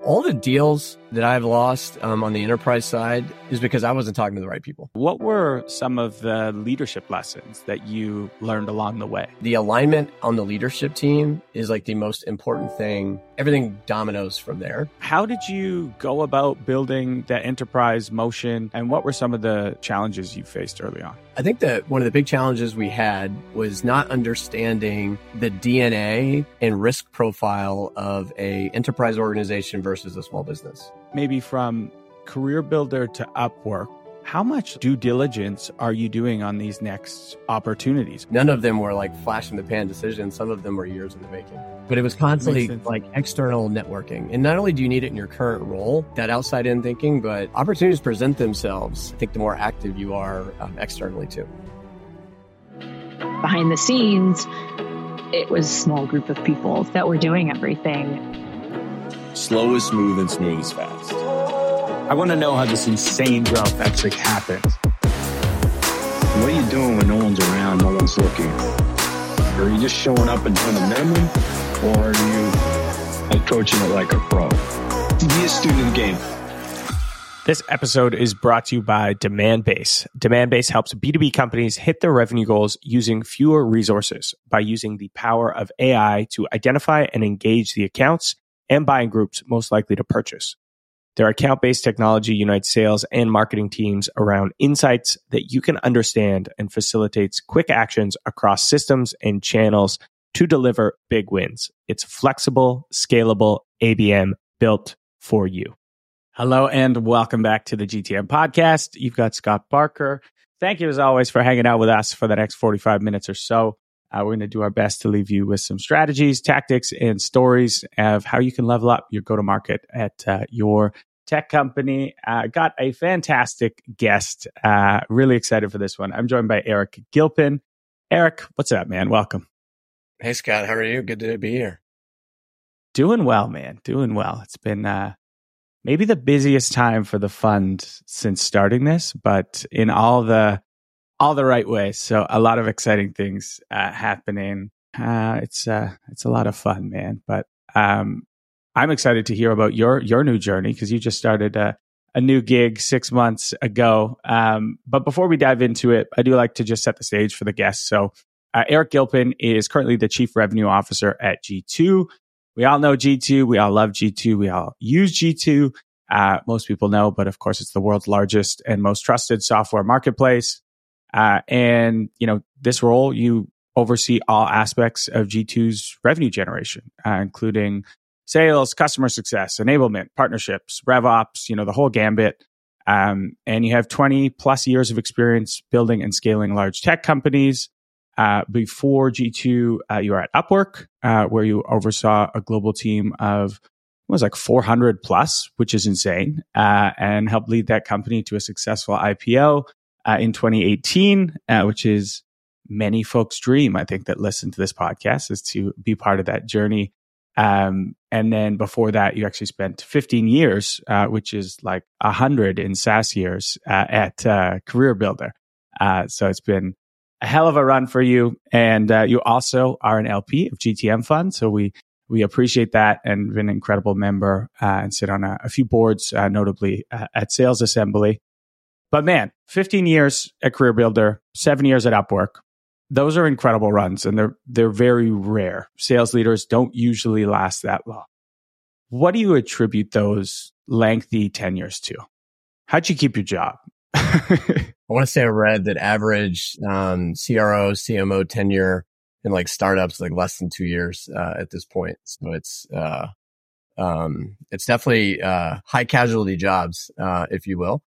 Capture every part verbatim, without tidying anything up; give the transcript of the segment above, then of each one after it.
All the deals that I've lost um, on the enterprise side is because I wasn't talking to the right people. What were some of the leadership lessons that you learned along the way? The alignment on the leadership team is like the most important thing. Everything dominoes from there. How did you go about building that enterprise motion, and what were some of the challenges you faced early on? I think that one of the big challenges we had was not understanding the D N A and risk profile of a enterprise organization versus a small business. Maybe from CareerBuilder to Upwork, how much due diligence are you doing on these next opportunities? None of them were like flash in the pan decisions. Some of them were years in the making. But it was constantly like external networking. And not only do you need it in your current role, that outside in thinking, but opportunities present themselves. I think the more active you are um, externally too. Behind the scenes, it was a small group of people that were doing everything. Slow is smooth and smooth is fast. I want to know how this insane growth actually happens. What are you doing when no one's around, no one's looking? Are you just showing up and doing the minimum? Or are you approaching it like a pro? Be a student of the game. This episode is brought to you by Demandbase. Demandbase helps B two B companies hit their revenue goals using fewer resources by using the power of A I to identify and engage the accounts and buying groups most likely to purchase. Their account-based technology unites sales and marketing teams around insights that you can understand and facilitates quick actions across systems and channels to deliver big wins. It's flexible, scalable A B M built for you. Hello and welcome back to the G T M podcast. You've got Scott Barker. Thank you as always for hanging out with us for the next forty-five minutes or so. Uh, we're going to do our best to leave you with some strategies, tactics, and stories of how you can level up your go-to-market at uh, your tech company. Uh, got a fantastic guest. Uh, really excited for this one. I'm joined by Eric Gilpin. Eric, what's up, man? Welcome. Hey, Scott. How are you? Good to be here. Doing well, man. Doing well. It's been uh, maybe the busiest time for the fund since starting this, but in all the all the right ways. So a lot of exciting things uh, happening. Uh, it's uh, it's a lot of fun, man. But um, I'm excited to hear about your your new journey because you just started a, a new gig six months ago. Um, but before we dive into it, I do like to just set the stage for the guests. So uh, Eric Gilpin is currently the Chief Revenue Officer at G two. We all know G two. We all love G two. We all use G two. Uh, most people know, but of course, it's the world's largest and most trusted software marketplace. Uh, and, you know, this role, you oversee all aspects of G two's revenue generation, uh, including sales, customer success, enablement, partnerships, RevOps, you know, the whole gambit. Um, and you have twenty plus years of experience building and scaling large tech companies. Uh, before G two, uh, you were at Upwork, uh, where you oversaw a global team of, it was like four hundred plus, which is insane, uh, and helped lead that company to a successful I P O uh, in twenty eighteen, uh, which is many folks' dream, I think, that listen to this podcast, is to be part of that journey. Um, and then before that, you actually spent fifteen years, uh, which is like one hundred in SaaS years uh, at uh, CareerBuilder. Uh, so it's been a hell of a run for you. And uh, you also are an L P of G T M Fund. So we we appreciate that and been an incredible member uh, and sit on a, a few boards, uh, notably uh, at Sales Assembly. But man, fifteen years at CareerBuilder, seven years at Upwork. Those are incredible runs, and they're they're very rare. Sales leaders don't usually last that long. What do you attribute those lengthy tenures to? How'd you keep your job? I want to say I read that average um, C R O, C M O tenure in like startups like less than two years uh, at this point. So it's uh, um, it's definitely uh, high casualty jobs, uh, if you will.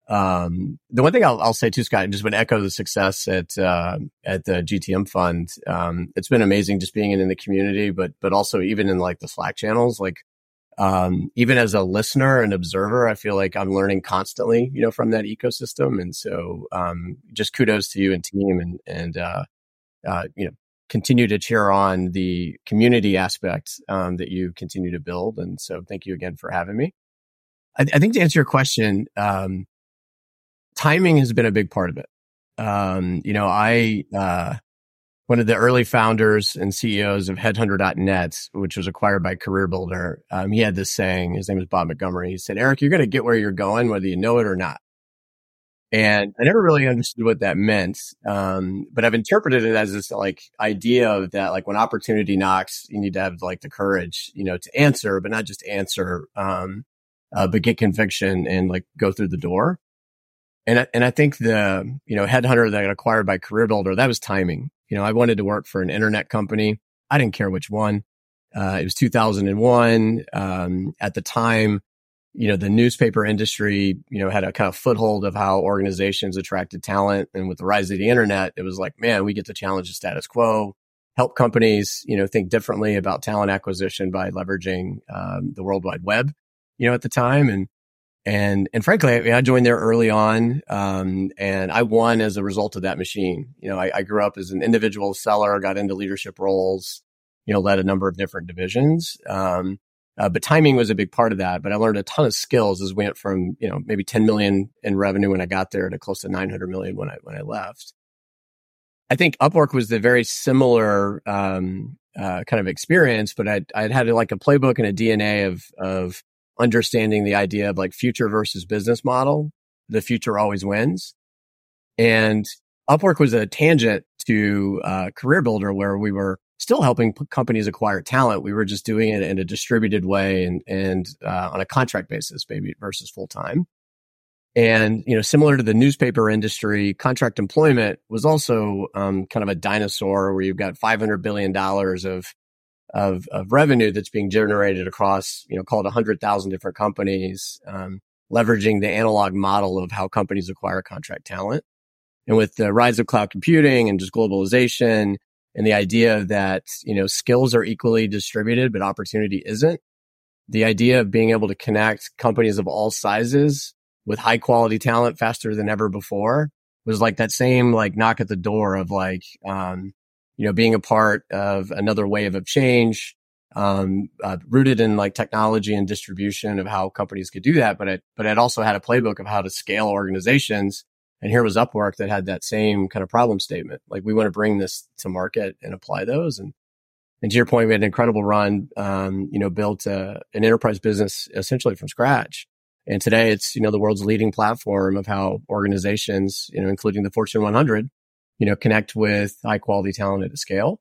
Um, the one thing I'll, I'll say too, Scott, and just would echo the success at, uh, at the G T M Fund. Um, it's been amazing just being in, in the community, but, but also even in like the Slack channels, like, um, even as a listener and observer, I feel like I'm learning constantly, you know, from that ecosystem. And so, um, just kudos to you and team and, and, uh, uh, you know, continue to cheer on the community aspect, um, that you continue to build. And so thank you again for having me. I, I think to answer your question, um, timing has been a big part of it. Um, you know, I, uh, one of the early founders and C E Os of headhunter dot net, which was acquired by CareerBuilder, um, he had this saying, his name is Bob Montgomery. He said, Eric, you're going to get where you're going, whether you know it or not. And I never really understood what that meant. Um, but I've interpreted it as this like idea of that, like when opportunity knocks, you need to have like the courage, you know, to answer, but not just answer, um, uh, but get conviction and like go through the door. And I, and I think the, you know, headhunter that got acquired by CareerBuilder, that was timing. You know, I wanted to work for an internet company. I didn't care which one. Uh, it was two thousand one. Um, at the time, you know, the newspaper industry, you know, had a kind of foothold of how organizations attracted talent. And with the rise of the internet, it was like, man, we get to challenge the status quo, help companies, you know, think differently about talent acquisition by leveraging um, the World Wide Web, you know, at the time. And And, and frankly, I, mean, I joined there early on, um, and I won as a result of that machine. You know, I, I grew up as an individual seller, got into leadership roles, you know, led a number of different divisions. Um, uh, but timing was a big part of that. But I learned a ton of skills as we went from, you know, maybe ten million in revenue when I got there to close to nine hundred million when I, when I left. I think Upwork was the very similar, um, uh, kind of experience, but I'd, I'd had like a playbook and a D N A of, of, understanding the idea of like future versus business model. The future always wins. And Upwork was a tangent to uh, CareerBuilder, where we were still helping p- companies acquire talent. We were just doing it in a distributed way and, and uh, on a contract basis, maybe versus full time. And, you know, similar to the newspaper industry, contract employment was also um, kind of a dinosaur where you've got five hundred billion dollars of Of, of revenue that's being generated across, you know, call it one hundred thousand different companies, um, leveraging the analog model of how companies acquire contract talent. And with the rise of cloud computing and just globalization and the idea that, you know, skills are equally distributed, but opportunity isn't, the idea of being able to connect companies of all sizes with high quality talent faster than ever before was like that same like knock at the door of like, um, you know, being a part of another wave of change, um, uh, rooted in like technology and distribution of how companies could do that. But it, but it also had a playbook of how to scale organizations. And here was Upwork that had that same kind of problem statement. Like, we want to bring this to market and apply those. And, and to your point, we had an incredible run, um, you know, built a, an enterprise business essentially from scratch. And today it's, you know, the world's leading platform of how organizations, you know, including the Fortune one hundred, you know, connect with high quality talent at a scale.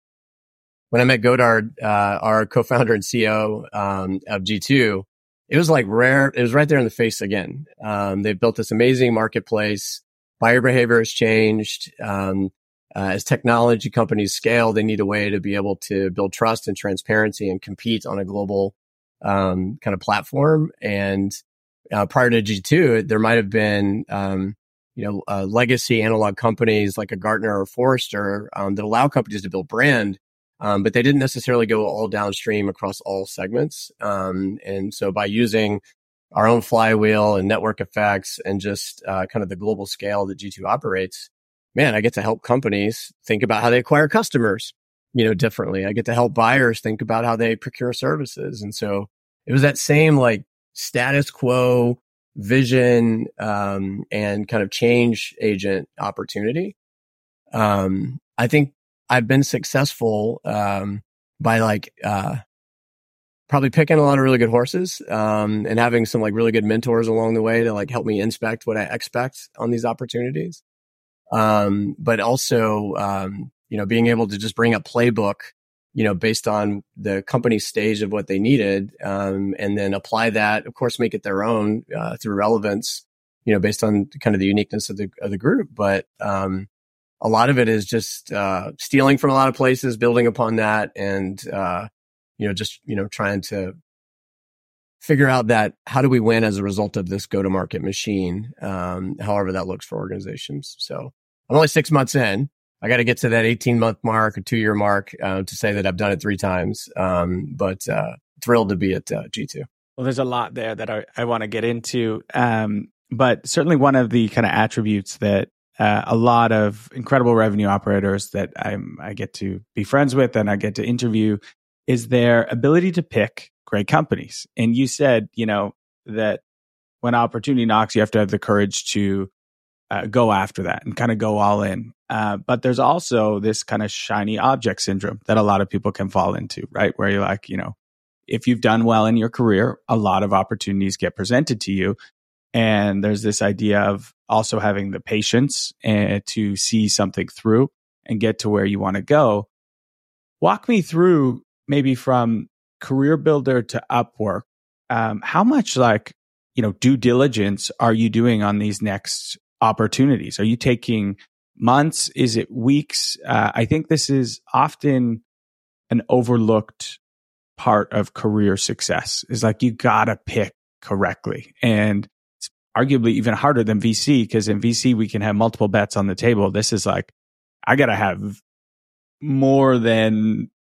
When I met Godard, uh, our co-founder and C E O, um, of G two, it was like rare. It was right there in the face again. Um, they've built this amazing marketplace. Buyer behavior has changed. Um, uh, as technology companies scale, they need a way to be able to build trust and transparency and compete on a global, um, kind of platform. And, uh, prior to G two, there might have been, um, you know, uh, legacy analog companies like a Gartner or Forrester, um, that allow companies to build brand, um, but they didn't necessarily go all downstream across all segments. Um, and so by using our own flywheel and network effects and just uh, kind of the global scale that G two operates, man, I get to help companies think about how they acquire customers, you know, differently. I get to help buyers think about how they procure services. And so it was that same like status quo vision, um, and kind of change agent opportunity. Um, I think I've been successful, um, by like, uh, probably picking a lot of really good horses, um, and having some like really good mentors along the way to like help me inspect what I expect on these opportunities. Um, but also, um, you know, being able to just bring a playbook, you know, based on the company's stage of what they needed, um, and then apply that, of course, make it their own, uh, through relevance, you know, based on kind of the uniqueness of the, of the group. But, um, a lot of it is just, uh, stealing from a lot of places, building upon that, and, uh, you know, just, you know, trying to figure out that how do we win as a result of this go-to-market machine, um, however that looks for organizations. So I'm only six months in. I got to get to that eighteen month mark or two year mark, uh, to say that I've done it three times. Um, but, uh, thrilled to be at uh, G two. Well, there's a lot there that I, I want to get into. Um, but certainly one of the kind of attributes that, uh, a lot of incredible revenue operators that I'm, I get to be friends with and I get to interview is their ability to pick great companies. And you said, you know, that when opportunity knocks, you have to have the courage to uh, go after that and kind of go all in. Uh, but there's also this kind of shiny object syndrome that a lot of people can fall into, right? Where you're like, you know, if you've done well in your career, a lot of opportunities get presented to you. And there's this idea of also having the patience uh, to see something through and get to where you want to go. Walk me through maybe from CareerBuilder to Upwork. Um, how much like, you know, due diligence are you doing on these next opportunities? Are you taking months? Is it weeks? Uh, I think this is often an overlooked part of career success is like, you gotta pick correctly. And it's arguably even harder than V C, because in V C, we can have multiple bets on the table. This is like, I gotta have more than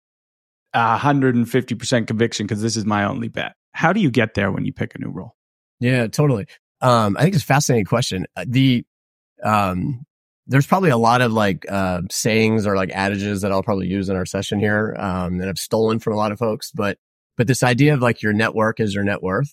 one hundred fifty percent conviction because this is my only bet. How do you get there when you pick a new role? Yeah, totally. Um, I think it's a fascinating question. The, um, there's probably a lot of like, uh, sayings or like adages that I'll probably use in our session here, um, that I've stolen from a lot of folks, but, but this idea of like your network is your net worth.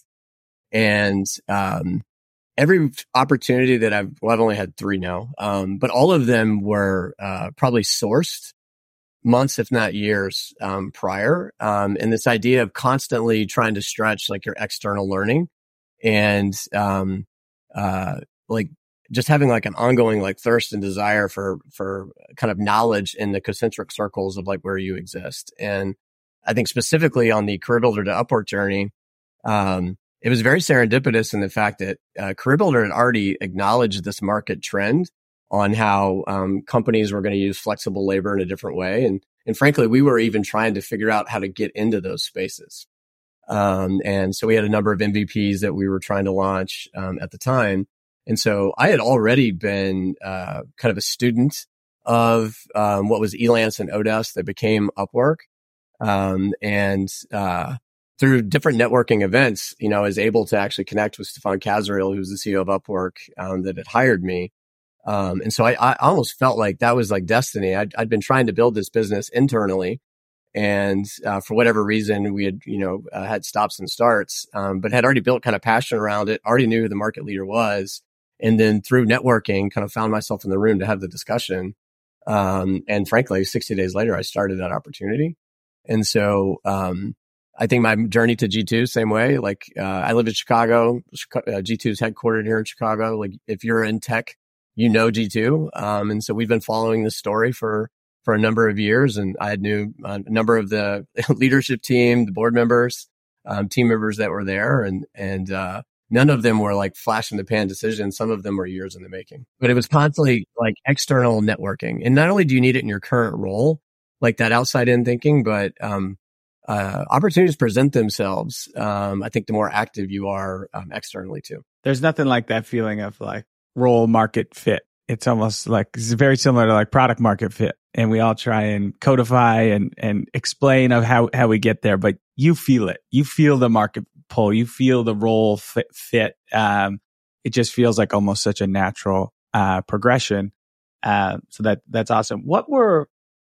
And, um, every opportunity that I've, well, I've only had three now, um, but all of them were, uh, probably sourced months, if not years, um, prior. Um, and this idea of constantly trying to stretch like your external learning and, um, uh, like just having like an ongoing like thirst and desire for, for kind of knowledge in the concentric circles of like where you exist. And I think specifically on the CareerBuilder to Upwork journey, um, it was very serendipitous in the fact that, uh, CareerBuilder had already acknowledged this market trend on how um, companies were going to use flexible labor in a different way. And, and frankly, we were even trying to figure out how to get into those spaces. Um, and so we had a number of M V Ps that we were trying to launch um, at the time. And so I had already been uh, kind of a student of um, what was Elance and Odesk that became Upwork. Um, and uh, through different networking events, you know, I was able to actually connect with Stefan Kazariel, who's the C E O of Upwork, um, that had hired me. Um, and so I, I almost felt like that was like destiny. I'd, I'd been trying to build this business internally. And, uh, for whatever reason, we had, you know, uh, had stops and starts, um, but had already built kind of passion around it, already knew who the market leader was. And then through networking, kind of found myself in the room to have the discussion. Um, and frankly, sixty days later, I started that opportunity. And so, um, I think my journey to G two, same way. Like, uh, I live in Chicago. Uh, G two is headquartered here in Chicago. Like, if you're in tech, you know G two. Um, and so we've been following this story for, for a number of years. And I knew a number of the leadership team, the board members, um, team members that were there. And, and, uh, none of them were like flash in the pan decisions. Some of them were years in the making, but it was constantly like external networking. And not only do you need it in your current role, like that outside in thinking, but, um, uh, opportunities present themselves. Um, I think the more active you are, um, externally too. There's nothing like that feeling of like, role market fit. It's almost like it's very similar to like product market fit. And we all try and codify and, and explain of how, how we get there, but you feel it. You feel the market pull. You feel the role fit. fit. Um, it just feels like almost such a natural uh, progression. Uh, so that that's awesome. What were,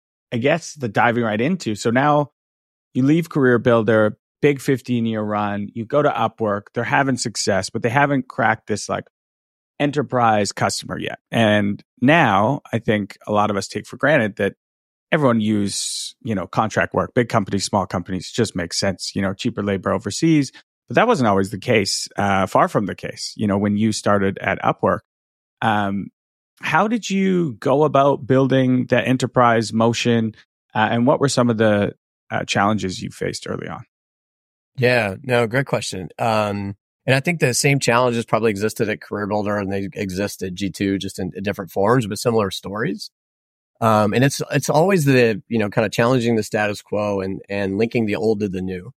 I guess, the diving right into? So now you leave CareerBuilder, big fifteen year run. You go to Upwork. They're having success, but they haven't cracked this like enterprise customer yet. And now I think a lot of us take for granted that everyone use, you know, contract work, big companies, small companies, just makes sense, you know, cheaper labor overseas. But that wasn't always the case, uh, far from the case, you know, when you started at Upwork. Um, how did you go about building that enterprise motion? Uh, and what were some of the uh, challenges you faced early on? Yeah, no, great question. Um, And I think the same challenges probably existed at CareerBuilder and they exist at G two just in, in different forms, but similar stories. Um, and it's, it's always the, you know, kind of challenging the status quo and, and linking the old to the new.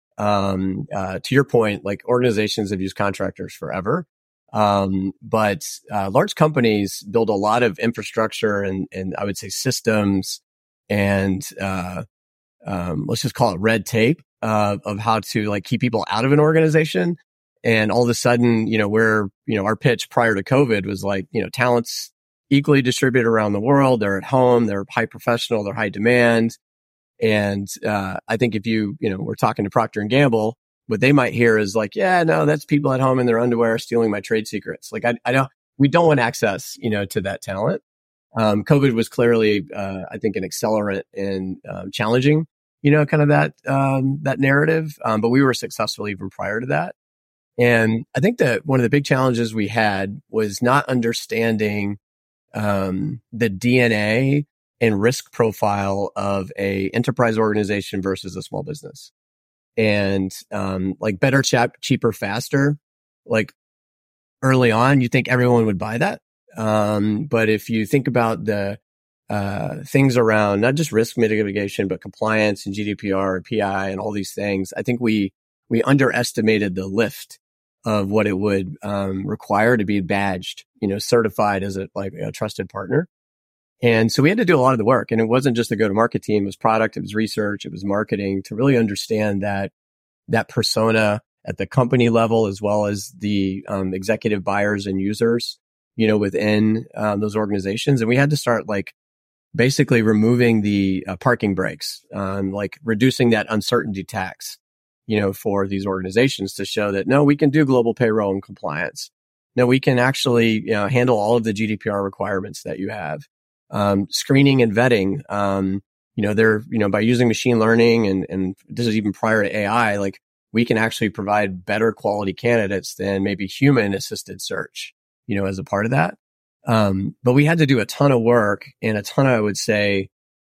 Um, uh, to your point, like organizations have used contractors forever. Um, but, uh, large companies build a lot of infrastructure and, and I would say systems and, uh, um, let's just call it red tape, uh, of how to like keep people out of an organization. And all of a sudden, you know, we're, you know, our pitch prior to COVID was like, you know, talent's equally distributed around the world. They're at home. They're high professional. They're high demand. And, uh, I think if you, you know, we're talking to Procter and Gamble, what they might hear is like, yeah, no, that's people at home in their underwear stealing my trade secrets. Like, I, I don't, we don't want access, you know, to that talent. Um, COVID was clearly, uh, I think, an accelerant in um, challenging, you know, kind of that um, that narrative. Um, but we were successful even prior to that. And I think that one of the big challenges we had was not understanding um, the D N A and risk profile of a enterprise organization versus a small business. And um, like better, chap- cheaper, faster. Like early on, you think everyone would buy that. Um, but if you think about the uh, things around not just risk mitigation, but compliance and G D P R and P I and all these things, I think we we underestimated the lift of what it would um, require to be badged, you know, certified as a like a trusted partner. And so we had to do a lot of the work. And it wasn't just the go-to-market team; it was product, it was research, it was marketing to really understand that that persona at the company level, as well as the um, executive buyers and users, you know, within um, those organizations. And we had to start like basically removing the uh, parking brakes, um, like reducing that uncertainty tax, you know, for these organizations to show that, no, we can do global payroll and compliance. No, we can actually, you know, handle all of the G D P R requirements that you have. Um, screening and vetting, um, you know, they're, you know, by using machine learning and, and this is even prior to A I, like we can actually provide better quality candidates than maybe human assisted search, you know, as a part of that. Um, but we had to do a ton of work and a ton of, I would say,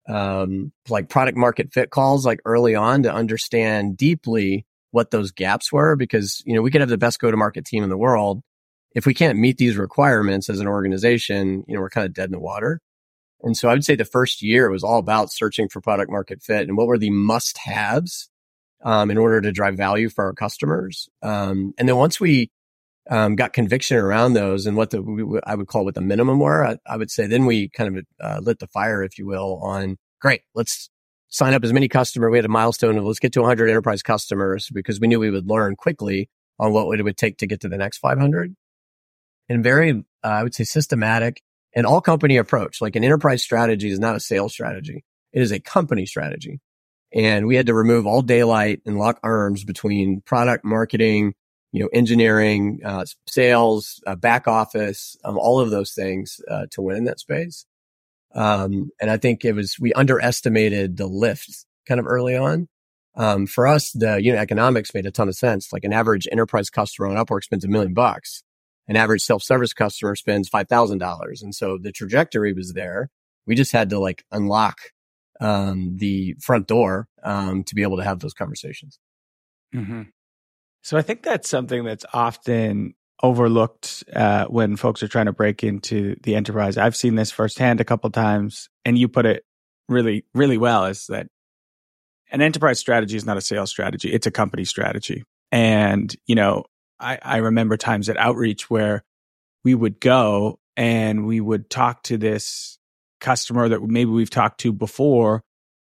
um, like product market fit calls, like early on to understand deeply what those gaps were, because, you know, we could have the best go-to-market team in the world. If we can't meet these requirements as an organization, you know, we're kind of dead in the water. And so I would say the first year was all about searching for product market fit and what were the must haves, um, in order to drive value for our customers. Um, and then once we, um, got conviction around those and what the, we, I would call what the minimum were, I, I would say then we kind of, uh, lit the fire, if you will, on great, let's sign up as many customers. We had a milestone of let's get to one hundred enterprise customers because we knew we would learn quickly on what it would take to get to the next five hundred. And very, uh, I would say systematic and all company approach. Like an enterprise strategy is not a sales strategy. It is a company strategy. And we had to remove all daylight and lock arms between product marketing, you know, engineering, uh, sales, uh, back office, um, all of those things, uh, to win in that space. Um, and I think it was, we underestimated the lift kind of early on. Um, for us, the unit economics made a ton of sense. Like an average enterprise customer on Upwork spends a million bucks. An average self-service customer spends five thousand dollars. And so the trajectory was there. We just had to like unlock, um, the front door, um, to be able to have those conversations. Mm-hmm. So I think that's something that's often overlooked, uh, when folks are trying to break into the enterprise. I've seen this firsthand a couple of times, and you put it really, really well, is that an enterprise strategy is not a sales strategy. It's a company strategy. And, you know, I, I remember times at Outreach where we would go and we would talk to this customer that maybe we've talked to before.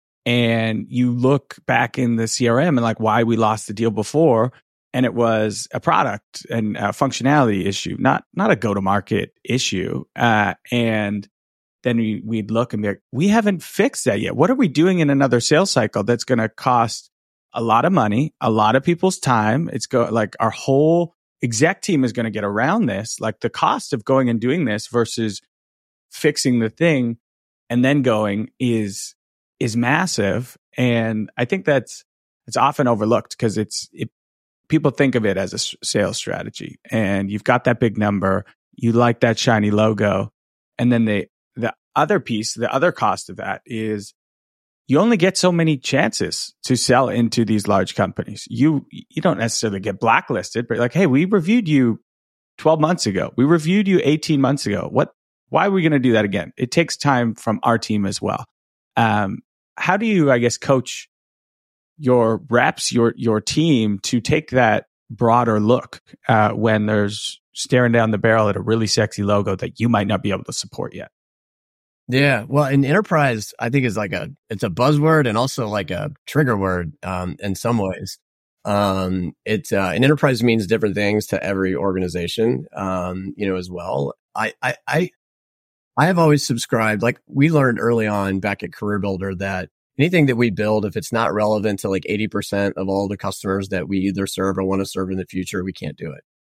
And you look back in the C R M and like why we lost the deal before. And it was a product and a functionality issue, not, not a go-to-market issue. Uh, and then we, we'd look and be like, we haven't fixed that yet. What are we doing in another sales cycle that's going to cost a lot of money, a lot of people's time? It's go like our whole exec team is going to get around this. Like the cost of going and doing this versus fixing the thing and then going is, is massive. And I think that's, it's often overlooked because it's, it, people think of it as a sales strategy and you've got that big number, you like that shiny logo. And then the, the other piece, the other cost of that is you only get so many chances to sell into these large companies. You you don't necessarily get blacklisted, but like, hey, we reviewed you twelve months ago. We reviewed you eighteen months ago. What? Why are we going to do that again? It takes time from our team as well. Um, how do you, I guess, coach your reps, your your team to take that broader look uh, when there's staring down the barrel at a really sexy logo that you might not be able to support yet? Yeah. Well, in enterprise, I think is like a, it's a buzzword and also like a trigger word, um, in some ways. Um, it, uh, an enterprise means different things to every organization, um, you know, as well. I, I, I, I have always subscribed, like we learned early on back at Career Builder that anything that we build, if it's not relevant to like eighty percent of all the customers that we either serve or want to serve in the future, we can't do it.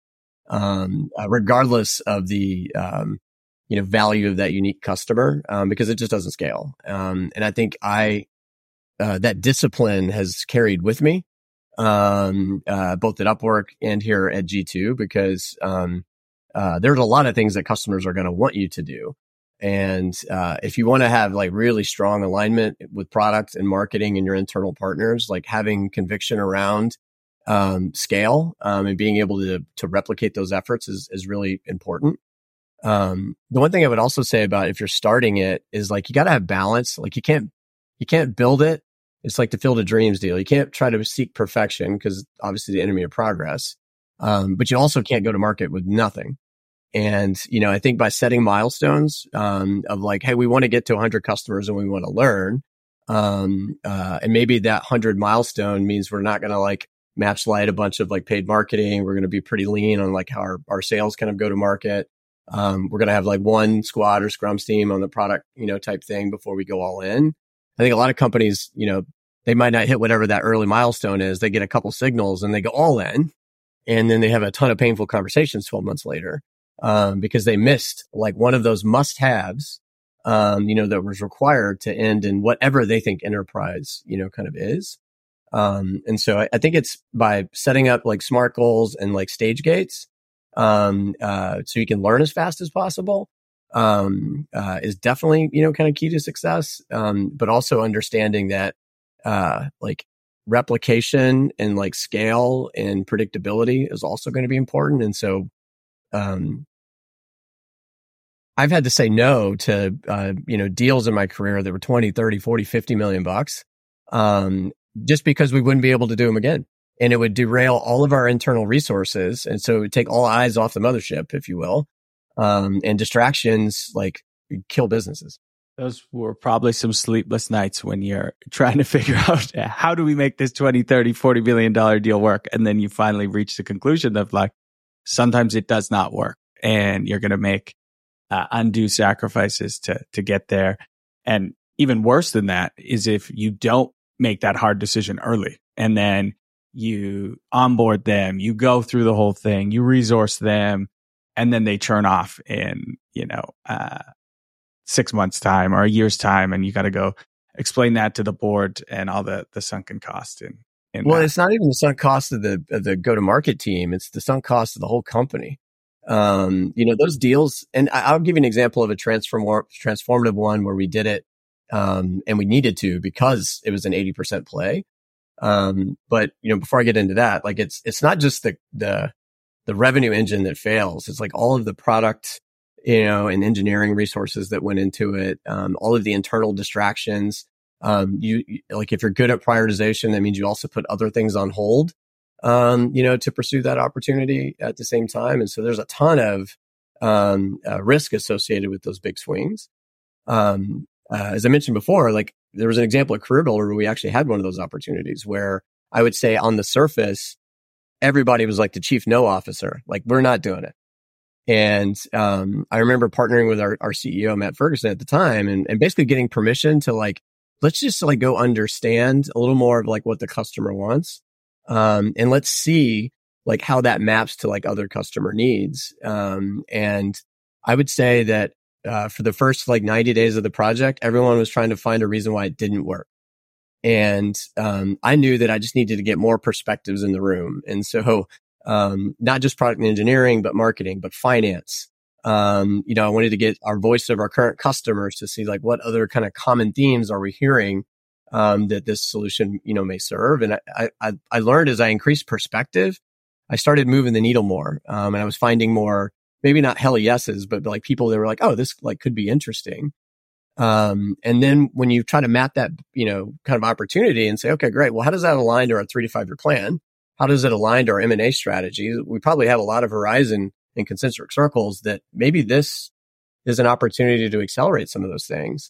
um, uh, regardless of the, um, you know, value of that unique customer, um, because it just doesn't scale. Um, and I think I, uh, that discipline has carried with me, um, uh, both at Upwork and here at G two, because, um, uh, there's a lot of things that customers are going to want you to do. And, uh, if you want to have like really strong alignment with product and marketing and your internal partners, like having conviction around, um, scale, um, and being able to, to replicate those efforts is, is really important. Um, the one thing I would also say about if you're starting it is like, you got to have balance. Like you can't, you can't build it. It's like the Field of Dreams deal. You can't try to seek perfection because obviously the enemy of progress. Um, but you also can't go to market with nothing. And, you know, I think by setting milestones, um, of like, hey, we want to get to one hundred customers and we want to learn. Um, uh, and maybe that one hundred milestone means we're not going to like match light a bunch of like paid marketing. We're going to be pretty lean on like how our, our sales kind of go to market. Um, we're going to have like one squad or scrum team on the product, you know, type thing before we go all in. I think a lot of companies, you know, they might not hit whatever that early milestone is. They get a couple signals and they go all in. And then they have a ton of painful conversations twelve months later, um, because they missed like one of those must haves, um, you know, that was required to end in whatever they think enterprise, you know, kind of is. Um, and so I, I think it's by setting up like smart goals and like stage gates, um, uh, so you can learn as fast as possible, um, uh, is definitely, you know, kind of key to success. Um, but also understanding that, uh, like replication and like scale and predictability is also going to be important. And so, um, I've had to say no to, uh, you know, deals in my career that were twenty, thirty, forty, fifty million bucks, um, just because we wouldn't be able to do them again. And it would derail all of our internal resources. And so it would take all eyes off the mothership, if you will. Um, and distractions like kill businesses. Those were probably some sleepless nights when you're trying to figure out how do we make this twenty, thirty, forty billion dollars deal work? And then you finally reach the conclusion of like, sometimes it does not work and you're going to make uh, undue sacrifices to, to get there. And even worse than that is if you don't make that hard decision early and then you onboard them, you go through the whole thing, you resource them, and then they churn off in, you know, uh, six months time or a year's time. And you got to go explain that to the board and all the, the sunken cost. In, in well, that. It's not even the sunk cost of the, of the go-to-market team. It's the sunk cost of the whole company. Um, you know, those deals, and I'll give you an example of a transform, transformative one where we did it, um, and we needed to because it was an eighty percent play. Um, but you know, before I get into that, like it's, it's not just the, the, the revenue engine that fails. It's like all of the product, you know, and engineering resources that went into it. Um, all of the internal distractions. Um, you, you like if you're good at prioritization, that means you also put other things on hold, um, you know, to pursue that opportunity at the same time. And so there's a ton of, um, uh, risk associated with those big swings. Um, uh, as I mentioned before, like there was an example at Career Builder where we actually had one of those opportunities where I would say on the surface, everybody was like the chief no officer, like we're not doing it. And, um, I remember partnering with our, our C E O, Matt Ferguson at the time and, and basically getting permission to like, let's just like go understand a little more of like what the customer wants. Um, and let's see like how that maps to like other customer needs. Um, and I would say that, uh, for the first like ninety days of the project, everyone was trying to find a reason why it didn't work. And, um, I knew that I just needed to get more perspectives in the room. And so, um, not just product and engineering, but marketing, but finance. Um, you know, I wanted to get our voice of our current customers to see like what other kind of common themes are we hearing, um, that this solution, you know, may serve. And I, I, I learned as I increased perspective, I started moving the needle more. Um, and I was finding more, maybe not hell yeses, but like people that were like, oh, this like could be interesting. Um, and then when you try to map that, you know, kind of opportunity and say, okay, great. Well, how does that align to our three to five year plan? How does it align to our M and A strategy? We probably have a lot of horizon and concentric circles that maybe this is an opportunity to accelerate some of those things.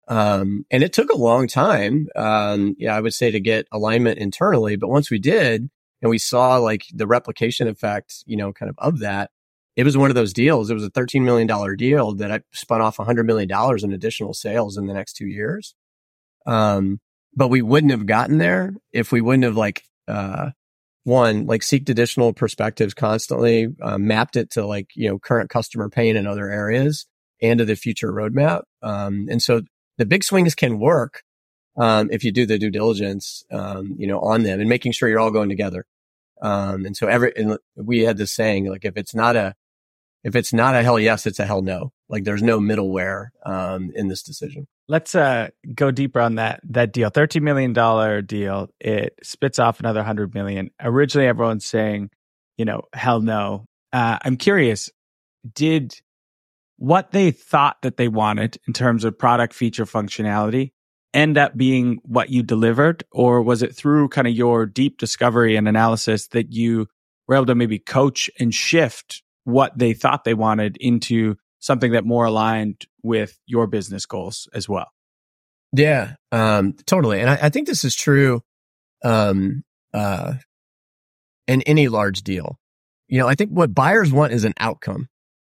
Um, and it took a long time. Um, yeah, I would say to get alignment internally, but once we did and we saw like the replication effect, you know, kind of of that, it was one of those deals. It was a thirteen million dollars deal that I spun off one hundred million dollars in additional sales in the next two years. Um, but we wouldn't have gotten there if we wouldn't have like, uh, one, like seeked additional perspectives constantly, uh, mapped it to like, you know, current customer pain in other areas and to the future roadmap. Um, and so the big swings can work, um, if you do the due diligence, um, you know, on them and making sure you're all going together. Um, and so every, and we had this saying, like, if it's not a, if it's not a hell yes, it's a hell no. Like there's no middleware, um, in this decision. Let's uh, go deeper on that that deal. thirteen million dollars deal. It spits off another one hundred million dollars. Originally, everyone's saying, you know, hell no. Uh, I'm curious, did what they thought that they wanted in terms of product feature functionality end up being what you delivered? Or was it through kind of your deep discovery and analysis that you were able to maybe coach and shift what they thought they wanted into something that more aligned with your business goals as well? Yeah, um, totally. And I, I think this is true um, uh, in any large deal. You know, I think what buyers want is an outcome.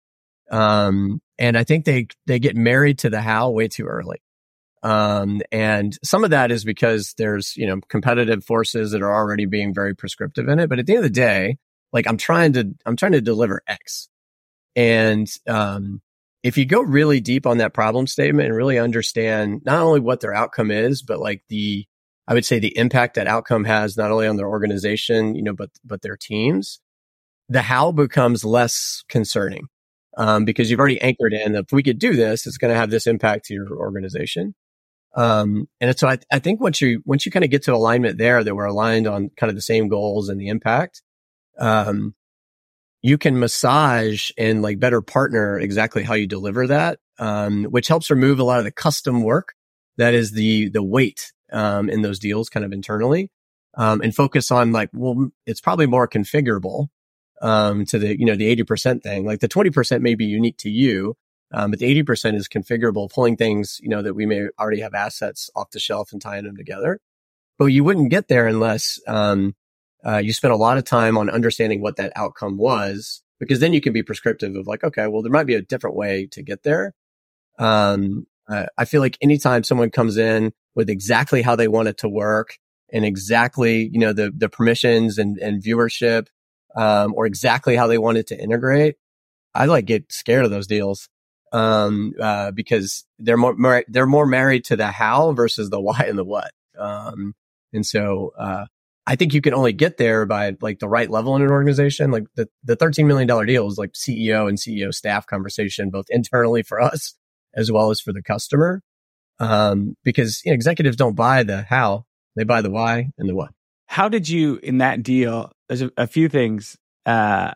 Um, and I think they, they get married to the how way too early. Um, and some of that is because there's, you know, competitive forces that are already being very prescriptive in it. But at the end of the day, like I'm trying to, I'm trying to deliver X. And, um, if you go really deep on that problem statement and really understand not only what their outcome is, but like the, I would say the impact that outcome has not only on their organization, you know, but, but their teams, the how becomes less concerning. Um, because you've already anchored in, if we could do this, it's going to have this impact to your organization. Um, and so I, I think once you, once you kind of get to alignment there, that we're aligned on kind of the same goals and the impact, um, you can massage and like better partner exactly how you deliver that, um, which helps remove a lot of the custom work that is the, the weight, um, in those deals kind of internally, um, and focus on like, well, it's probably more configurable, um, to the, you know, the eighty percent thing. Like the twenty percent may be unique to you, um, but the eighty percent is configurable, pulling things, you know, that we may already have assets off the shelf and tying them together. But you wouldn't get there unless, um, Uh, you spent a lot of time on understanding what that outcome was, because then you can be prescriptive of like, okay, well, there might be a different way to get there. Um, uh, I feel like anytime someone comes in with exactly how they want it to work and exactly, you know, the, the permissions and, and viewership, um, or exactly how they want it to integrate, I like get scared of those deals. Um, uh, because they're more, more, they're more married to the how versus the why and the what. Um, and so, uh, I think you can only get there by like the right level in an organization. Like the, the thirteen million dollars deal is like C E O and C E O staff conversation, both internally for us as well as for the customer. Um, because you know, executives don't buy the how, they buy the why and the what. How did you, in that deal, there's a, a few things, uh,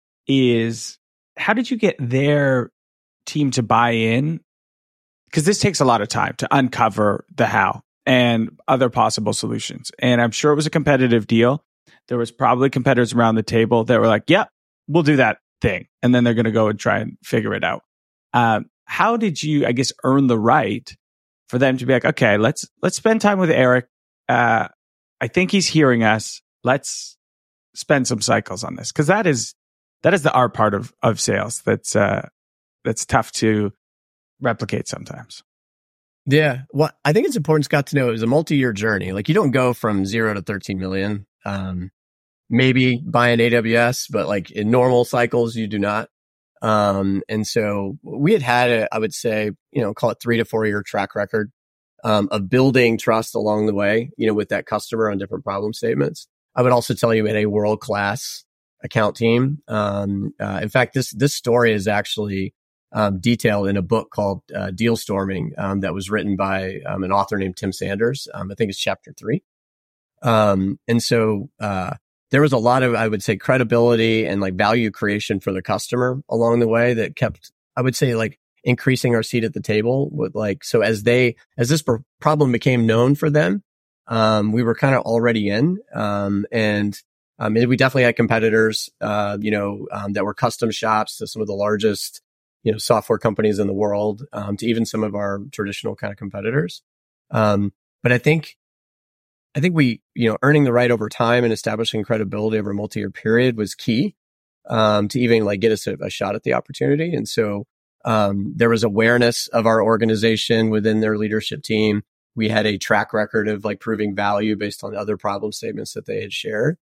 is how did you get their team to buy in? Because this takes a lot of time to uncover the how and other possible solutions. And I'm sure it was a competitive deal. There was probably competitors around the table that were like, yep, we'll do that thing. And then they're going to go and try and figure it out. Um, how did you, I guess, earn the right for them to be like, okay, let's, let's spend time with Eric. Uh, I think he's hearing us. Let's spend some cycles on this. Cause that is, that is the art part of, of sales. That's, uh, that's tough to replicate sometimes. Yeah. Well, I think it's important, Scott, to know it was a multi-year journey. Like you don't go from zero to thirteen million. Um, maybe buying A W S, but like in normal cycles, you do not. Um, and so we had had a, I would say, you know, call it three to four year track record, um, of building trust along the way, you know, with that customer on different problem statements. I would also tell you we had a world-class account team. Um, uh, in fact, this, this story is actually, Um, detailed in a book called uh, Deal Storming, um, that was written by um, an author named Tim Sanders. Um, I think it's chapter three. Um, and so uh, there was a lot of, I would say, credibility and like value creation for the customer along the way that kept, I would say, like increasing our seat at the table. With like, so as they, as this pro- problem became known for them, um, we were kind of already in, um, and um, and we definitely had competitors, uh, you know, um, that were custom shops to some of the largest, you know, software companies in the world, um, to even some of our traditional kind of competitors. Um, but I think, I think we, you know, earning the right over time and establishing credibility over a multi-year period was key, um, to even like get us a, a shot at the opportunity. And so, um, there was awareness of our organization within their leadership team. We had a track record of like proving value based on other problem statements that they had shared.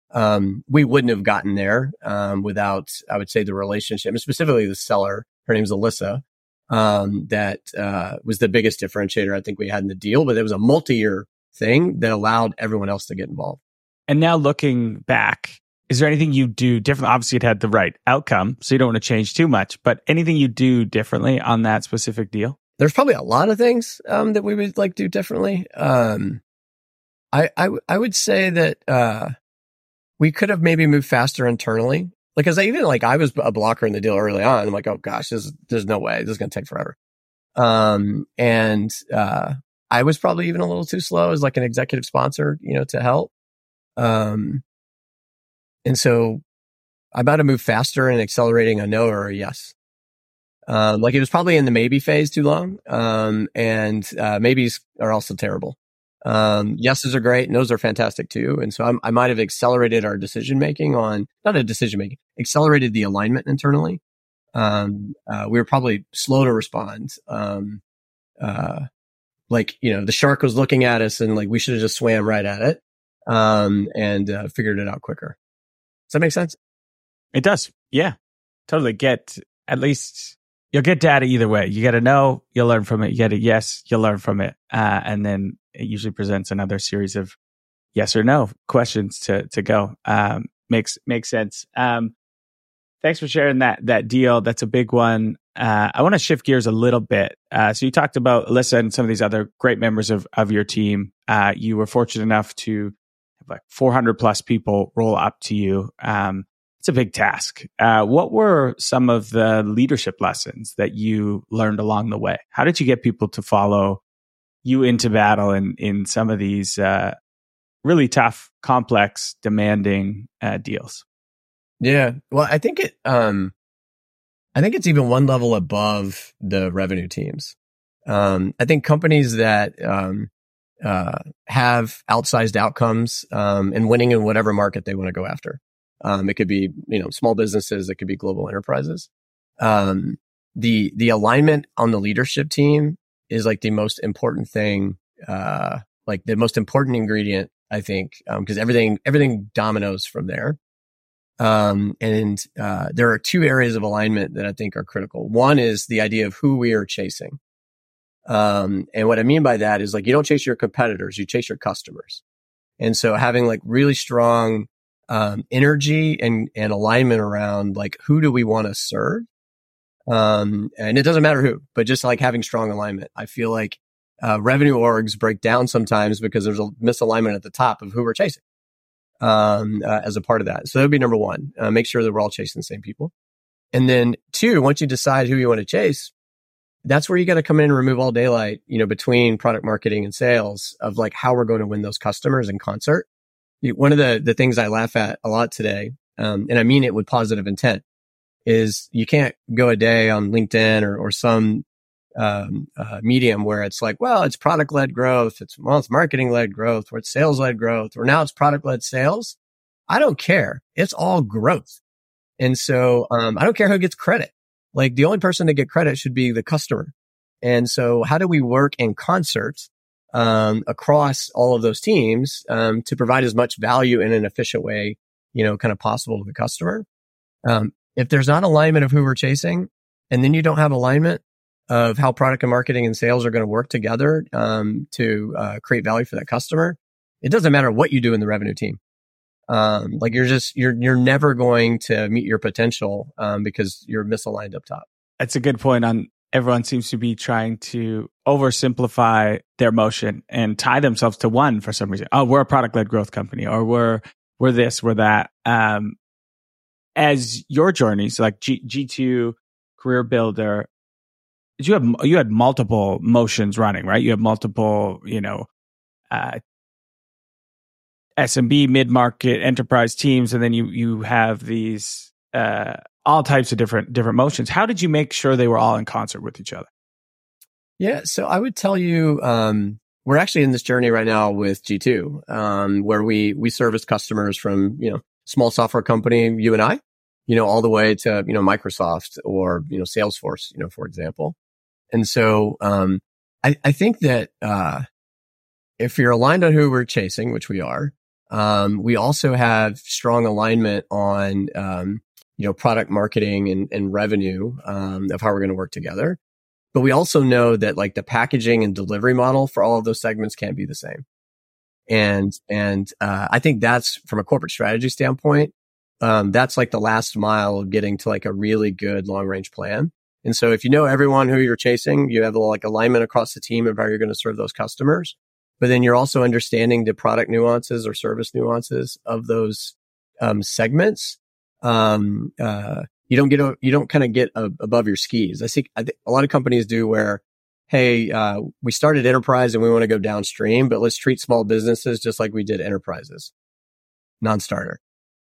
Um, we wouldn't have gotten there um, without, I would say, the relationship, and specifically the seller. Her name's Alyssa. Um, that uh, was the biggest differentiator I think we had in the deal, but it was a multi-year thing that allowed everyone else to get involved. And now looking back, is there anything you do differently? Obviously, it had the right outcome, so you don't want to change too much, but anything you do differently on that specific deal? There's probably a lot of things um, that we would like do differently. Um, I, I, I would say that uh, we could have maybe moved faster internally. Like, cause I even like, I was a blocker in the deal early on. I'm like, oh gosh, this, there's no way. This is going to take forever. Um, and, uh, I was probably even a little too slow as like an executive sponsor, you know, to help. Um, and so I about to move faster and accelerating a no or a yes. Um, like it was probably in the maybe phase too long. Um, and, uh, maybes are also terrible. Um, yeses are great. No's are fantastic too. And so I'm, I might have accelerated our decision making on, not a decision making, accelerated the alignment internally. Um, uh, we were probably slow to respond. Um, uh, like, you know, the shark was looking at us and like we should have just swam right at it, um, and, uh, figured it out quicker. Does that make sense? It does. Yeah, totally. Get at least, you'll get data either way. You get a no, you'll learn from it. You get a yes, you'll learn from it. Uh, and then it usually presents another series of yes or no questions to to go. Um, makes makes sense. Um, thanks for sharing that that deal. That's a big one. Uh, I want to shift gears a little bit. Uh, so you talked about Alyssa and some of these other great members of of your team. Uh, you were fortunate enough to have like four hundred plus people roll up to you. Um, it's a big task. Uh, what were some of the leadership lessons that you learned along the way? How did you get people to follow you into battle in, in some of these uh, really tough, complex, demanding uh, deals? Yeah. Well, I think it, um, I think it's even one level above the revenue teams. Um, I think companies that, um, uh, have outsized outcomes, um, and winning in whatever market they want to go after. Um, it could be, you know, small businesses. It could be global enterprises. Um, the, the alignment on the leadership team is like the most important thing, uh, like the most important ingredient, I think, um, cause everything, everything dominoes from there. Um, and, uh, there are two areas of alignment that I think are critical. One is the idea of who we are chasing. Um, and what I mean by that is like, you don't chase your competitors, you chase your customers. And so having like really strong, um, energy and, and alignment around like, who do we want to serve? Um, and it doesn't matter who, but just like having strong alignment. I feel like, uh, revenue orgs break down sometimes because there's a misalignment at the top of who we're chasing, um, uh, as a part of that. So that would be number one, uh, make sure that we're all chasing the same people. And then two, once you decide who you want to chase, that's where you got to come in and remove all daylight, you know, between product marketing and sales of like how we're going to win those customers in concert. One of the, the things I laugh at a lot today, um, and I mean it with positive intent, is you can't go a day on LinkedIn or, or some, um, uh, medium where it's like, well, it's product led growth. It's, well, it's marketing led growth, or it's sales led growth, or now it's product led sales. I don't care. It's all growth. And so, um, I don't care who gets credit. Like the only person to get credit should be the customer. And so how do we work in concert, um, across all of those teams, um, to provide as much value in an efficient way, you know, kind of possible to the customer? Um, if there's not alignment of who we're chasing, and then you don't have alignment of how product and marketing and sales are going to work together, um, to, uh, create value for that customer, it doesn't matter what you do in the revenue team. Um, like you're just, you're, you're never going to meet your potential, um, because you're misaligned up top. That's a good point. On everyone seems to be trying to oversimplify their motion and tie themselves to one for some reason. Oh, we're a product led growth company, or we're, we're this, we're that. Um, as your journey, so like G, G2 Career Builder, you have, you had multiple motions running, right? You have multiple, you know, uh, S M B, mid-market, enterprise teams, and then you you have these uh, all types of different different motions. How did you make sure they were all in concert with each other? Yeah, so I would tell you, um, we're actually in this journey right now with G two, um, where we we service customers from, you know, small software company, you and I, you know, all the way to, you know, Microsoft or, you know, Salesforce, you know, for example. And so um, I, I think that uh, if you're aligned on who we're chasing, which we are, Um, we also have strong alignment on, um, you know, product marketing and, and revenue, um, of how we're going to work together. But we also know that like the packaging and delivery model for all of those segments can't be the same. And, and, uh, I think that's from a corporate strategy standpoint, um, that's like the last mile of getting to like a really good long range plan. And so if you know everyone who you're chasing, you have like alignment across the team of how you're going to serve those customers. But then you're also understanding the product nuances or service nuances of those um, segments. Um, uh, you don't get a, you don't kind of get a, above your skis. I see I think a lot of companies do where, hey, uh, we started enterprise and we want to go downstream, but let's treat small businesses just like we did enterprises, non-starter.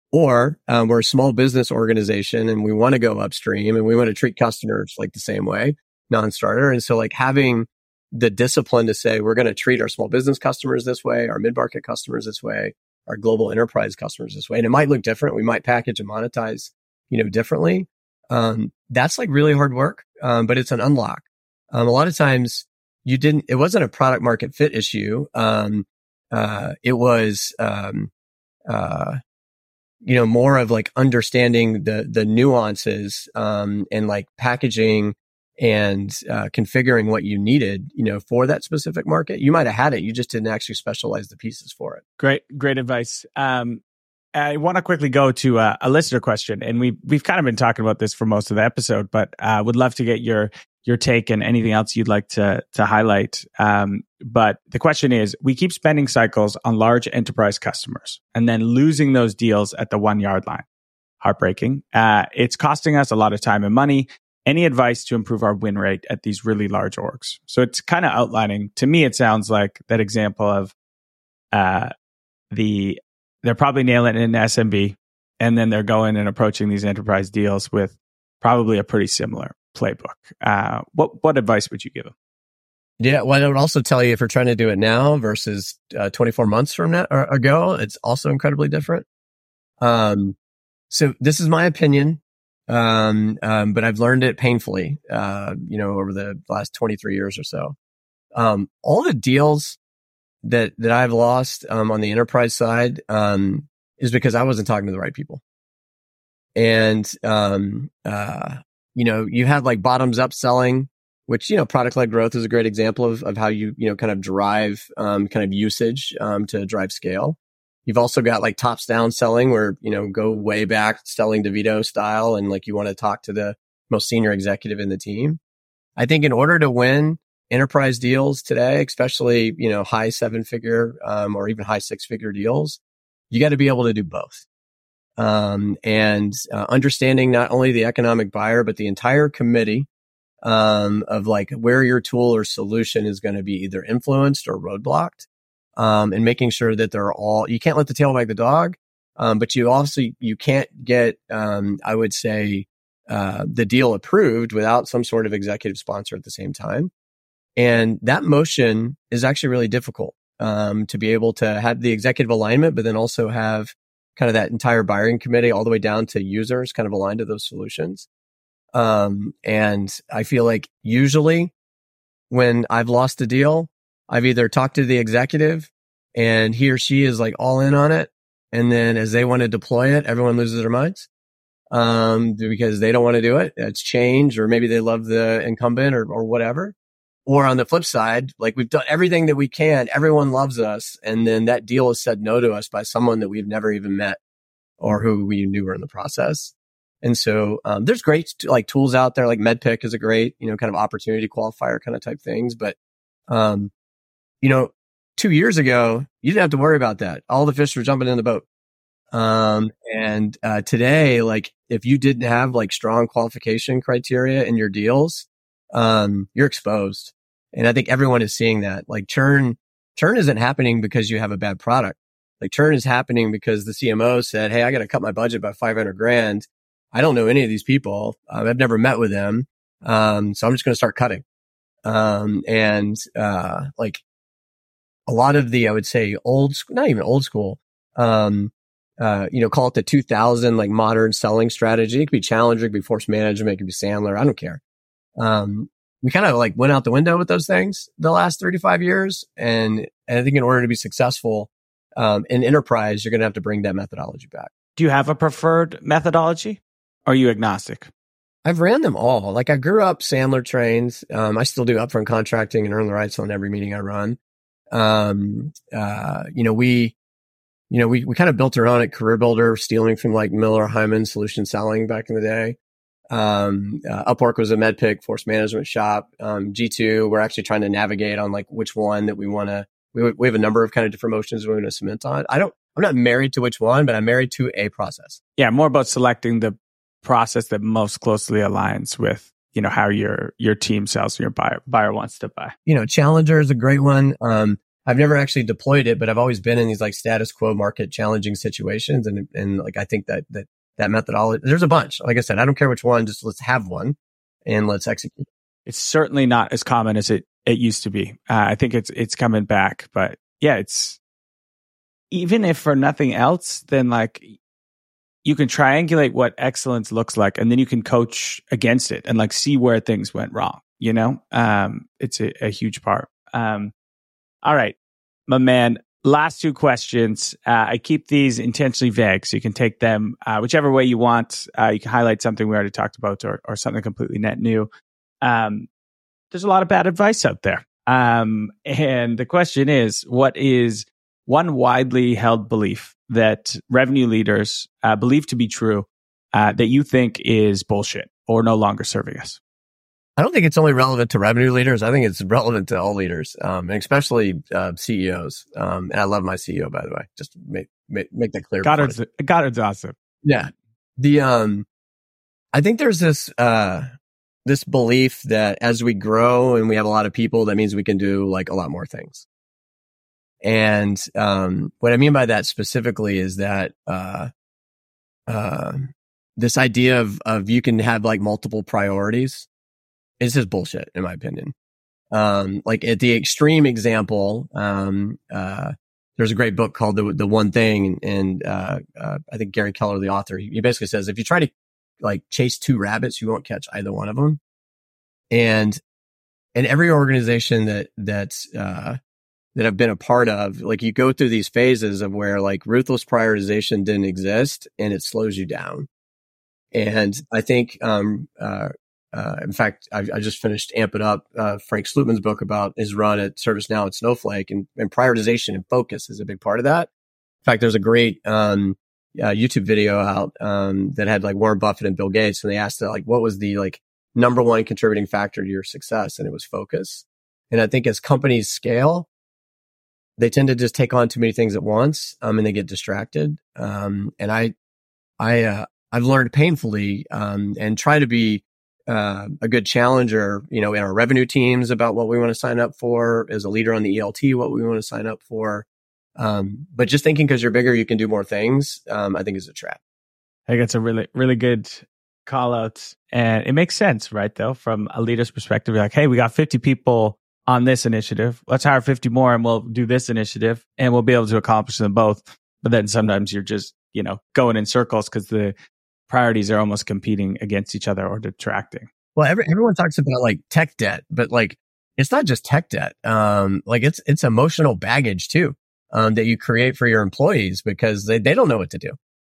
Or um, we're a small business organization and we want to go upstream and we want to treat customers like the same way, non-starter. And so like having the discipline to say, we're going to treat our small business customers this way, our mid-market customers this way, our global enterprise customers this way. And it might look different. We might package and monetize, you know, differently. Um, that's like really hard work. Um, but it's an unlock. Um, a lot of times you didn't, it wasn't a product market fit issue. Um, uh, it was, um, uh, you know, more of like understanding the, the nuances, um, and like packaging and, uh, configuring what you needed, you know, for that specific market. You might have had it. You just didn't actually specialize the pieces for it. Great, great advice. Um, I want to quickly go to uh, a listener question, and we we've kind of been talking about this for most of the episode, but uh, would love to get your your take and anything else you'd like to to highlight. Um, but the question is, we keep spending cycles on large enterprise customers and then losing those deals at the one yard line. Heartbreaking. Uh, it's costing us a lot of time and money. Any advice to improve our win rate at these really large orgs? So it's kind of outlining, to me, it sounds like that example of uh, the, they're probably nailing it in S M B, and then they're going and approaching these enterprise deals with probably a pretty similar playbook. Uh, what, what advice would you give them? Yeah, well, I would also tell you if you're trying to do it now versus uh, twenty-four months from now or ago, it's also incredibly different. Um, so this is my opinion. Um, um, but I've learned it painfully, uh, you know, over the last twenty-three years or so. Um, all the deals that, that I've lost, um, on the enterprise side, um, is because I wasn't talking to the right people. And, um, uh, you know, you had like bottoms up selling, which, you know, product led growth is a great example of, of how you, you know, kind of drive, um, kind of usage, um, to drive scale. You've also got like tops down selling where, you know, go way back selling DeVito style and like you want to talk to the most senior executive in the team. I think in order to win enterprise deals today, especially, you know, high seven figure, um, or even high six figure deals, you got to be able to do both. Um, and, uh, understanding not only the economic buyer, but the entire committee, um, of like where your tool or solution is going to be either influenced or roadblocked. Um, and making sure that they're all, you can't let the tail wag the dog. Um, but you also, you can't get, um, I would say, uh, the deal approved without some sort of executive sponsor at the same time. And that motion is actually really difficult, um, to be able to have the executive alignment, but then also have kind of that entire buying committee all the way down to users kind of aligned to those solutions. Um, and I feel like usually when I've lost a deal, I've either talked to the executive and he or she is like all in on it. And then as they want to deploy it, everyone loses their minds, um, because they don't want to do it. It's change, or maybe they love the incumbent or, or whatever. Or on the flip side, like we've done everything that we can. Everyone loves us. And then that deal is said no to us by someone that we've never even met or who we knew were in the process. And so, um, there's great like tools out there, like MedPick is a great, you know, kind of opportunity qualifier kind of type things. But, um, you know, two years ago, you didn't have to worry about that. All the fish were jumping in the boat. Um, and, uh, today, like if you didn't have like strong qualification criteria in your deals, um, you're exposed. And I think everyone is seeing that. Like churn, churn isn't happening because you have a bad product. Like churn is happening because the C M O said, hey, I got to cut my budget by five hundred grand. I don't know any of these people. Um, I've never met with them. Um, so I'm just going to start cutting. Um, and, uh, like a lot of the, I would say old school, not even old school, um, uh, you know, call it the two thousand, like modern selling strategy. It could be Challenger, it could be Force Management, it could be Sandler. I don't care. Um, we kind of like went out the window with those things the last thirty-five years. And, and I think in order to be successful, Um, in enterprise, you're going to have to bring that methodology back. Do you have a preferred methodology? Or are you agnostic? I've ran them all. Like I grew up Sandler trains. Um, I still do upfront contracting and earn the rights on every meeting I run. Um, uh, you know, we, you know, we, we kind of built our own at Career Builder, stealing from like Miller Hyman solution selling back in the day. Um, uh, Upwork was a MedPick force management shop. Um, G two, we're actually trying to navigate on like which one that we want to, we, we have a number of kind of different motions we want to cement on. I don't, I'm not married to which one, but I'm married to a process. Yeah. More about selecting the process that most closely aligns with, you know, how your, your team sells and your buyer, buyer wants to buy. You know, Challenger is a great one. Um, I've never actually deployed it, but I've always been in these like status quo market challenging situations. And, and like, I think that, that, that methodology, there's a bunch. Like I said, I don't care which one, just let's have one and let's execute. It's certainly not as common as it, it used to be. Uh, I think it's, it's coming back, but yeah, it's, even if for nothing else, then like you can triangulate what excellence looks like and then you can coach against it and like see where things went wrong. You know, um, it's a, a huge part. Um, all right, my man, last two questions. Uh, I keep these intentionally vague so you can take them uh, whichever way you want. Uh, you can highlight something we already talked about or, or something completely net new. Um, there's a lot of bad advice out there. Um, and the question is, what is one widely held belief that revenue leaders uh, believe to be true uh, that you think is bullshit or no longer serving us? I don't think it's only relevant to revenue leaders. I think it's relevant to all leaders, um, and especially uh, C E Os. Um, and I love my C E O, by the way. Just to make make, make that clear. Goddard's, Goddard's awesome. Yeah. The um, I think there's this uh, this belief that as we grow and we have a lot of people, that means we can do like a lot more things. And um, what I mean by that specifically is that uh, uh, this idea of of you can have like multiple priorities is just bullshit, in my opinion. Um, like at the extreme example, um, uh, there's a great book called The, the One Thing. And, uh, uh, I think Gary Keller, the author, he basically says, if you try to like chase two rabbits, you won't catch either one of them. And in every organization that, that's, uh, that I've been a part of, like you go through these phases of where like ruthless prioritization didn't exist and it slows you down. And I think, um, uh, Uh, in fact, I, I just finished Amp It Up, uh, Frank Slootman's book about his run at ServiceNow at Snowflake, and, and prioritization and focus is a big part of that. In fact, there's a great, um, uh, YouTube video out, um, that had like Warren Buffett and Bill Gates, and they asked, uh, like, what was the like number one contributing factor to your success? And it was focus. And I think as companies scale, they tend to just take on too many things at once, um, and they get distracted. Um, and I, I, uh, I've learned painfully, um, and try to be, Uh, a good challenger, you know, in our revenue teams about what we want to sign up for, as a leader on the E L T, what we want to sign up for. Um, but just thinking because you're bigger, you can do more things, um, I think is a trap. I think it's a really, really good call out. And it makes sense, right? Though, from a leader's perspective, you're like, hey, we got fifty people on this initiative. Let's hire fifty more and we'll do this initiative and we'll be able to accomplish them both. But then sometimes you're just, you know, going in circles because the priorities are almost competing against each other or detracting. Well, every, everyone talks about like tech debt, but like it's not just tech debt. Um, like it's it's emotional baggage too, um, that you create for your employees because they, they don't know what to do,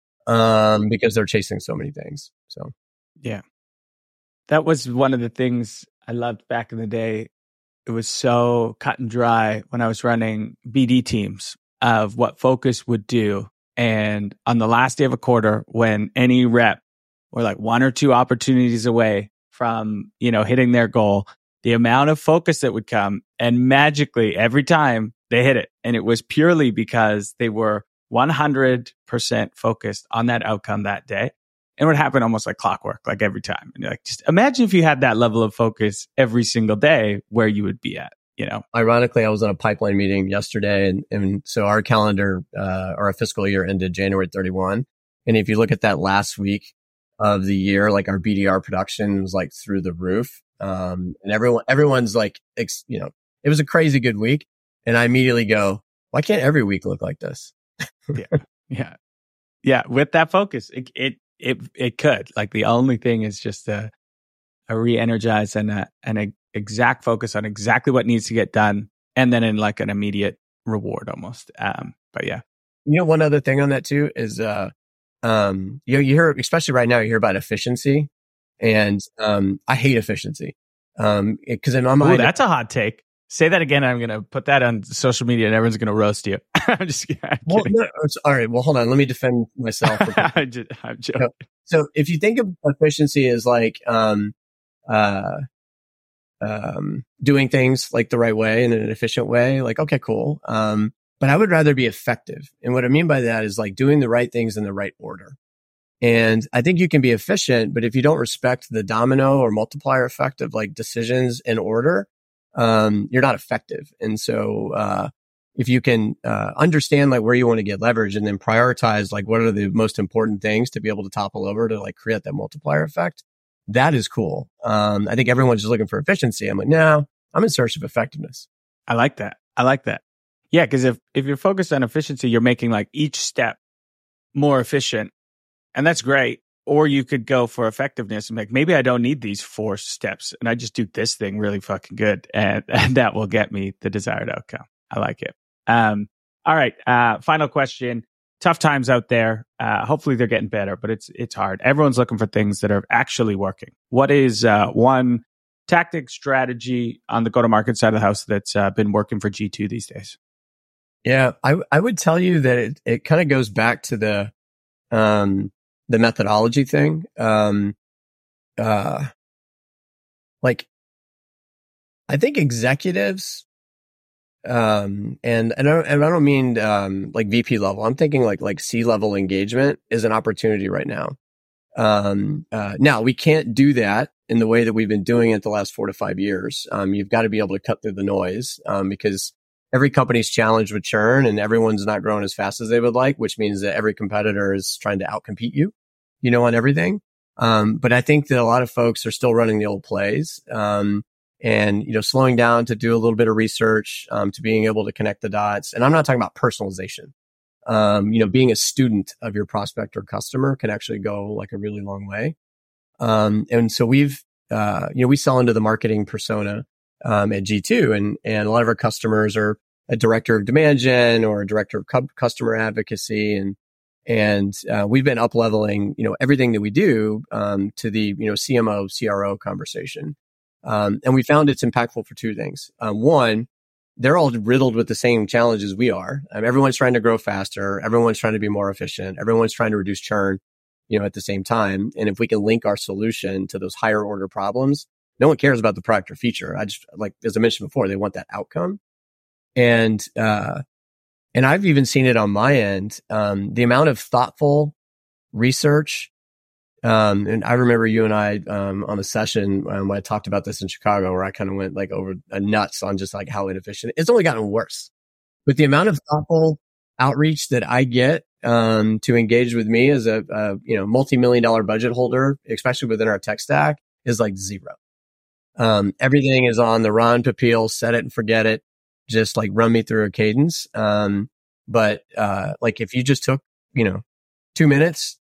um, because they're chasing so many things. So yeah, that was one of the things I loved back in the day. It was so cut and dry when I was running B D teams of what focus would do. And on the last day of a quarter, when any rep were like one or two opportunities away from, you know, hitting their goal, the amount of focus that would come, and magically every time they hit it. And it was purely because they were one hundred percent focused on that outcome that day. And it would happen almost like clockwork, like every time. And you're like, just imagine if you had that level of focus every single day, where you would be at. You know, ironically, I was on a pipeline meeting yesterday, and, and so our calendar, uh, or our fiscal year ended January thirty-first. And if you look at that last week of the year, like our B D R production was like through the roof. Um, and everyone, everyone's like, ex, you know, it was a crazy good week. And I immediately go, why can't every week look like this? yeah. Yeah. Yeah. With that focus, it, it, it, it could. Like the only thing is just a, a re-energize and a, and a, exact focus on exactly what needs to get done, and then in like an immediate reward almost. Um, but yeah, you know, one other thing on that too is, uh, um, you know, you hear, especially right now, you hear about efficiency, and um, I hate efficiency. Um, because in my mind, Ooh, that's a hot take. Say that again. I'm going to put that on social media and everyone's going to roast you. I'm just I'm well, kidding. no, all right. Well, hold on. Let me defend myself. I'm, just, I'm joking. So, so if you think of efficiency as like, um, uh, um, doing things like the right way and in an efficient way, like, okay, cool. Um, but I would rather be effective. And what I mean by that is like doing the right things in the right order. And I think you can be efficient, but if you don't respect the domino or multiplier effect of like decisions in order, um, you're not effective. And so, uh, if you can, uh, understand like where you want to get leverage and then prioritize like what are the most important things to be able to topple over to like create that multiplier effect, that is cool. Um, I think everyone's just looking for efficiency. I'm like, no, I'm in search of effectiveness. I like that. I like that. Yeah. Cause if, if you're focused on efficiency, you're making like each step more efficient. And that's great. Or you could go for effectiveness and like, maybe I don't need these four steps and I just do this thing really fucking good. And, and that will get me the desired outcome. I like it. Um, all right. Uh, final question. Tough times out there. Uh, hopefully they're getting better, but it's, it's hard. Everyone's looking for things that are actually working. What is, uh, one tactic strategy on the go-to-market side of the house that's uh, been working for G two these days? Yeah. I, I would tell you that it, it kind of goes back to the, um, the methodology thing. Um, uh, like, I think executives, um, and, and I don't, and I don't mean, um, like V P level. I'm thinking like, like C level engagement is an opportunity right now. Um, uh, now we can't do that in the way that we've been doing it the last four to five years. Um, you've got to be able to cut through the noise, um, because every company's challenged with churn and everyone's not growing as fast as they would like, which means that every competitor is trying to outcompete you, you know, on everything. Um, but I think that a lot of folks are still running the old plays, um, and, you know, slowing down to do a little bit of research, um, to being able to connect the dots. And I'm not talking about personalization. Um, you know, being a student of your prospect or customer can actually go like a really long way. Um, and so we've, uh, you know, we sell into the marketing persona, um, at G two, and, and a lot of our customers are a director of demand gen or a director of cu- customer advocacy. And, and, uh, we've been up leveling, you know, everything that we do, um, to the, you know, C M O, C R O conversation. Um, and we found it's impactful for two things. Um, one, they're all riddled with the same challenges we are. Um, everyone's trying to grow faster. Everyone's trying to be more efficient. Everyone's trying to reduce churn, you know, at the same time. And if we can link our solution to those higher order problems, no one cares about the product or feature. I just, like, as I mentioned before, they want that outcome. And, uh, and I've even seen it on my end. Um, the amount of thoughtful research. Um, and I remember you and I, um, on a session, um, when I talked about this in Chicago, where I kind of went like over uh, nuts on just like how inefficient it's only gotten worse. But the amount of thoughtful outreach that I get, um, to engage with me as a, a you know, multi-million dollar budget holder, especially within our tech stack, is like zero. Um, everything is on the Ron Popeil, set it and forget it. Just like run me through a cadence. Um, but, uh, like if you just took, you know, two minutes,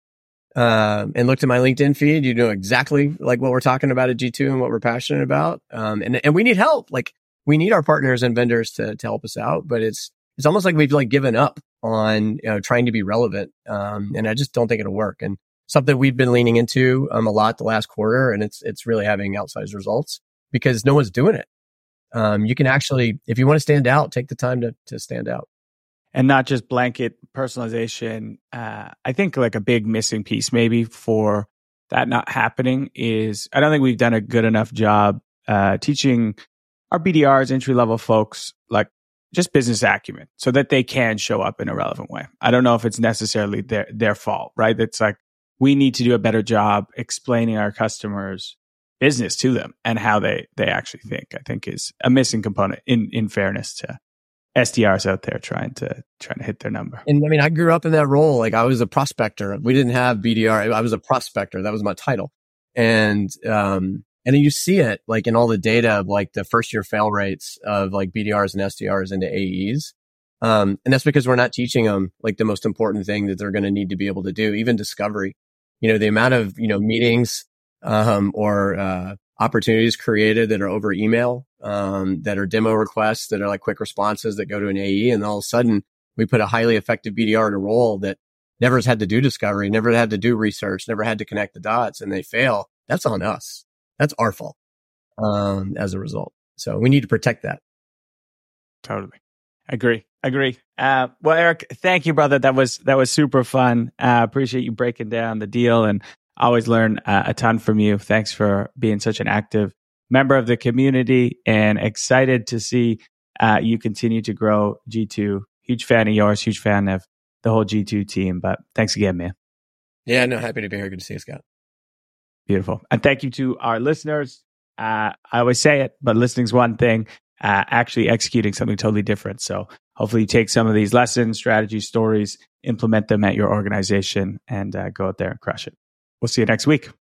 um, and looked at my LinkedIn feed, you know exactly like what we're talking about at G two and what we're passionate about. Um, and, and we need help. Like we need our partners and vendors to, to help us out, but it's, it's almost like we've like given up on, you know, trying to be relevant. Um, and I just don't think it'll work. And something we've been leaning into, um, a lot the last quarter, and it's, it's really having outsized results because no one's doing it. Um, you can actually, if you want to stand out, take the time to, to stand out. And not just blanket personalization. Uh, I think like a big missing piece maybe for that not happening is I don't think we've done a good enough job uh, teaching our B D Rs, entry level folks, like just business acumen so that they can show up in a relevant way. I don't know if it's necessarily their, their fault, right? It's like we need to do a better job explaining our customers' business to them and how they, they actually think, I think is a missing component in, in fairness to S D Rs out there trying to trying to hit their number. And I mean, I grew up in that role. Like I was a prospector. We didn't have B D R. I was a prospector. That was my title. And, um, and then you see it like in all the data of like the first year fail rates of like B D Rs and S D Rs into A Es. Um, and that's because we're not teaching them like the most important thing that they're going to need to be able to do, even discovery. You know, the amount of, you know, meetings, um, or, uh, opportunities created that are over email, um, that are demo requests that are like quick responses that go to an A E. And all of a sudden we put a highly effective B D R in a role that never has had to do discovery, never had to do research, never had to connect the dots, and they fail, that's on us. That's our fault um, as a result. So we need to protect that. Totally. Agree. Agree. Uh, well, Eric, thank you, brother. That was that was super fun. Uh, appreciate you breaking down the deal, and always learn uh, a ton from you. Thanks for being such an active member of the community, and excited to see uh, you continue to grow G two. Huge fan of yours, huge fan of the whole G two team. But thanks again, man. Yeah, no, happy to be here. Good to see you, Scott. Beautiful. And thank you to our listeners. Uh, I always say it, but listening's one thing, uh, actually executing something totally different. So hopefully you take some of these lessons, strategies, stories, implement them at your organization, and uh, go out there and crush it. We'll see you next week.